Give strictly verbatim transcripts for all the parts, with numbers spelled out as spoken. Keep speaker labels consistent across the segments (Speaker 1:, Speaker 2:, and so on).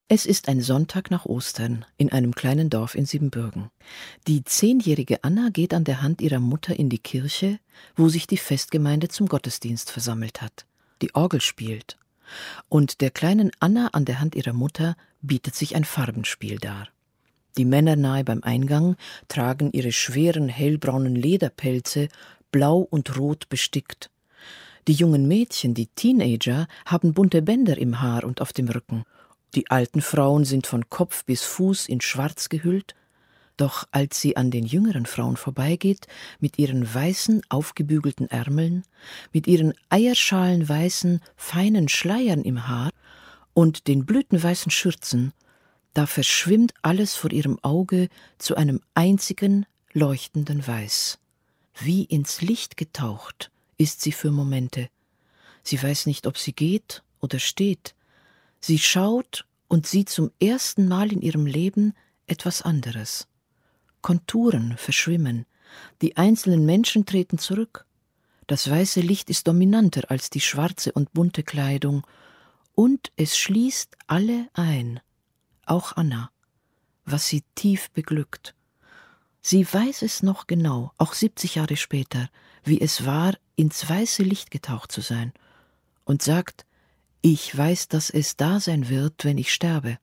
Speaker 1: Es ist ein Sonntag nach Ostern in einem kleinen Dorf in Siebenbürgen. Die zehnjährige Anna geht an der Hand ihrer Mutter in die Kirche, wo sich die Festgemeinde zum Gottesdienst versammelt hat. Die Orgel spielt. Und der kleinen Anna an der Hand ihrer Mutter bietet sich ein Farbenspiel dar. Die Männer nahe beim Eingang tragen ihre schweren hellbraunen Lederpelze, blau und rot bestickt. Die jungen Mädchen, die Teenager, haben bunte Bänder im Haar und auf dem Rücken. Die alten Frauen sind von Kopf bis Fuß in Schwarz gehüllt, doch als sie an den jüngeren Frauen vorbeigeht, mit ihren weißen, aufgebügelten Ärmeln, mit ihren eierschalenweißen, feinen Schleiern im Haar und den blütenweißen Schürzen, da verschwimmt alles vor ihrem Auge zu einem einzigen, leuchtenden Weiß. Wie ins Licht getaucht ist sie für Momente. Sie weiß nicht, ob sie geht oder steht. Sie schaut und sieht zum ersten Mal in ihrem Leben etwas anderes. Konturen verschwimmen, die einzelnen Menschen treten zurück. Das weiße Licht ist dominanter als die schwarze und bunte Kleidung, und es schließt alle ein, auch Anna, was sie tief beglückt. Sie weiß es noch genau, auch siebzig Jahre später, wie es war, ins weiße Licht getaucht zu sein, und sagt: Ich weiß, dass es da sein wird, wenn ich sterbe.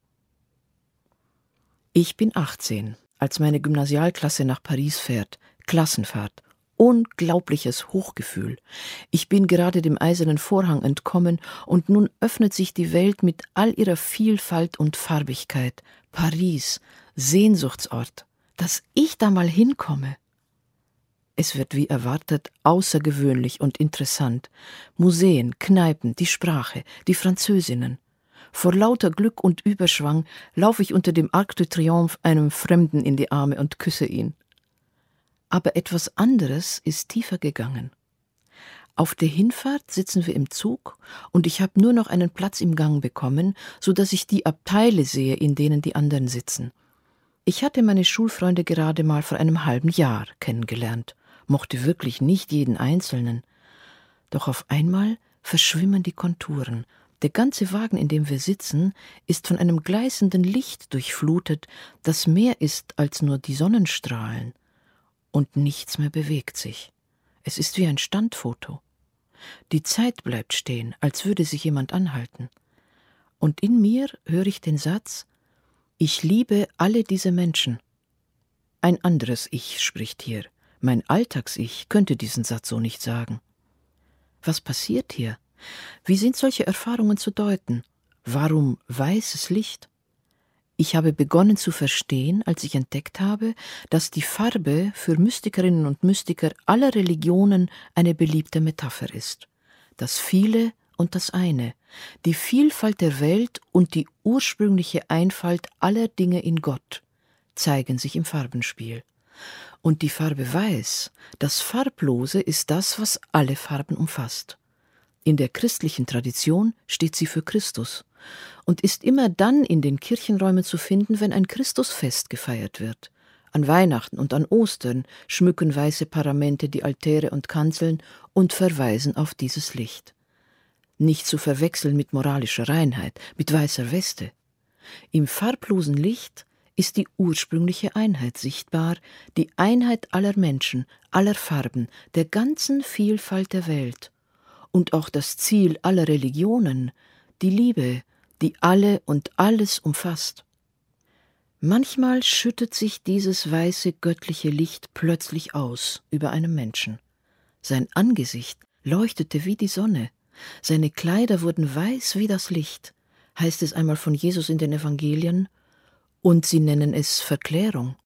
Speaker 1: Ich bin achtzehn, als meine Gymnasialklasse nach Paris fährt. Klassenfahrt. Unglaubliches Hochgefühl. Ich bin gerade dem eisernen Vorhang entkommen und nun öffnet sich die Welt mit all ihrer Vielfalt und Farbigkeit. Paris, Sehnsuchtsort. Dass ich da mal hinkomme. Es wird wie erwartet außergewöhnlich und interessant. Museen, Kneipen, die Sprache, die Französinnen. Vor lauter Glück und Überschwang laufe ich unter dem Arc de Triomphe einem Fremden in die Arme und küsse ihn. Aber etwas anderes ist tiefer gegangen. Auf der Hinfahrt sitzen wir im Zug und ich habe nur noch einen Platz im Gang bekommen, so dass ich die Abteile sehe, in denen die anderen sitzen. Ich hatte meine Schulfreunde gerade mal vor einem halben Jahr kennengelernt, mochte wirklich nicht jeden Einzelnen. Doch auf einmal verschwimmen die Konturen. Der ganze Wagen, in dem wir sitzen, ist von einem gleißenden Licht durchflutet, das mehr ist als nur die Sonnenstrahlen. Und nichts mehr bewegt sich. Es ist wie ein Standfoto. Die Zeit bleibt stehen, als würde sich jemand anhalten. Und in mir höre ich den Satz: Ich liebe alle diese Menschen. Ein anderes Ich spricht hier. Mein Alltags-Ich könnte diesen Satz so nicht sagen. Was passiert hier? Wie sind solche Erfahrungen zu deuten? Warum weißes Licht? Ich habe begonnen zu verstehen, als ich entdeckt habe, dass die Farbe für Mystikerinnen und Mystiker aller Religionen eine beliebte Metapher ist. Das Viele und das Eine, die Vielfalt der Welt und die ursprüngliche Einfalt aller Dinge in Gott zeigen sich im Farbenspiel. Und die Farbe Weiß, das Farblose, ist das, was alle Farben umfasst. In der christlichen Tradition steht sie für Christus und ist immer dann in den Kirchenräumen zu finden, wenn ein Christusfest gefeiert wird. An Weihnachten und an Ostern schmücken weiße Paramente die Altäre und Kanzeln und verweisen auf dieses Licht. Nicht zu verwechseln mit moralischer Reinheit, mit weißer Weste. Im farblosen Licht ist die ursprüngliche Einheit sichtbar, die Einheit aller Menschen, aller Farben, der ganzen Vielfalt der Welt. Und auch das Ziel aller Religionen, die Liebe, die alle und alles umfasst. Manchmal schüttet sich dieses weiße göttliche Licht plötzlich aus über einem Menschen. Sein Angesicht leuchtete wie die Sonne, seine Kleider wurden weiß wie das Licht, heißt es einmal von Jesus in den Evangelien, und sie nennen es Verklärung.